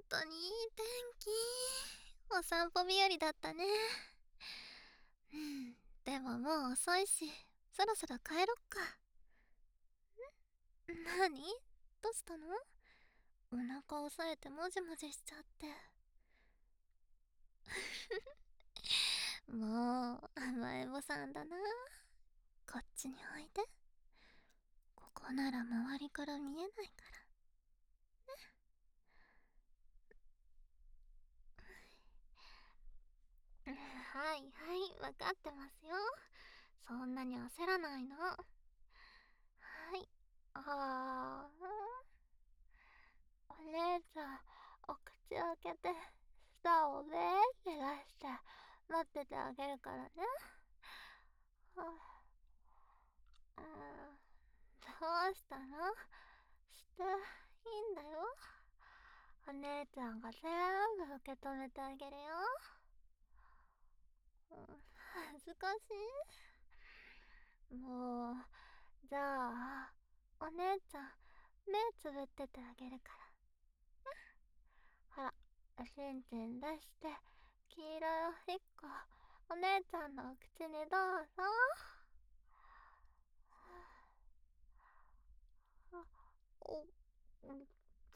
当にいい天気。お散歩日和だったね。うん、でももう遅いし、そろそろ帰ろっか。なに？どうしたの？お腹押さえてもじもじしちゃって。もう甘えん坊さんだな。こっちにおいで。ここなら周りから見えないから。はいはい、わかってますよ。そんなに焦らないの。はい。あー、お姉ちゃん、お口開けて、舌をべーって出して、待っててあげるからね。はあ、どうしたの？していいんだよ。お姉ちゃんが全部受け止めてあげるよ。うん、恥ずかしい。もう、じゃあ、お姉ちゃん、目つぶっててあげるから。ほら、しんちん出して、黄色いおしっこ、お姉ちゃんのお口にどうぞ。お、うん、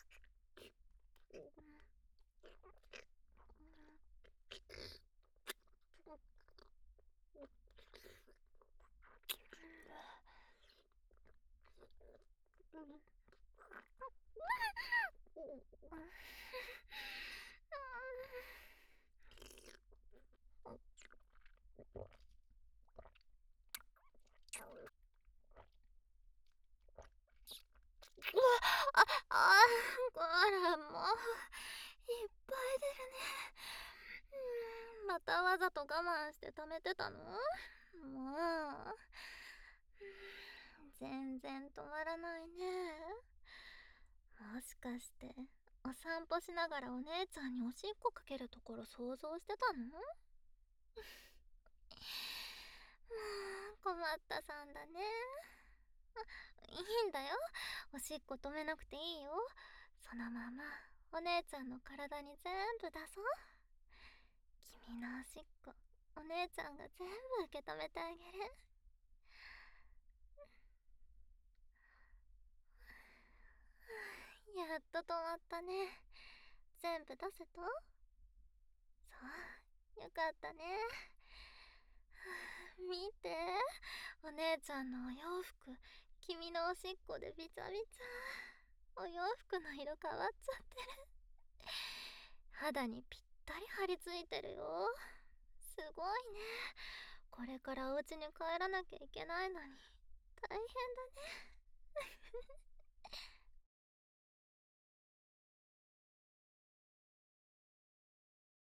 こらもう、いっぱい出るね。またわざと我慢して溜めてたの？もう、全然止まらないね。もしかして、お散歩しながらお姉ちゃんにおしっこかけるところ想像してたの？もう、困ったさんだね。いいんだよ。おしっこ止めなくていいよ。そのまま、お姉ちゃんの体に全部出そう。君のおしっこ、お姉ちゃんが全部受け止めてあげる。やっと止まったね。全部出せた？そう、よかったね。見て、お姉ちゃんのお洋服、君のおしっこでびちゃびちゃ。お洋服の色変わっちゃってる。肌にぴったり張り付いてるよ。すごいね。これからお家に帰らなきゃいけないのに大変だね。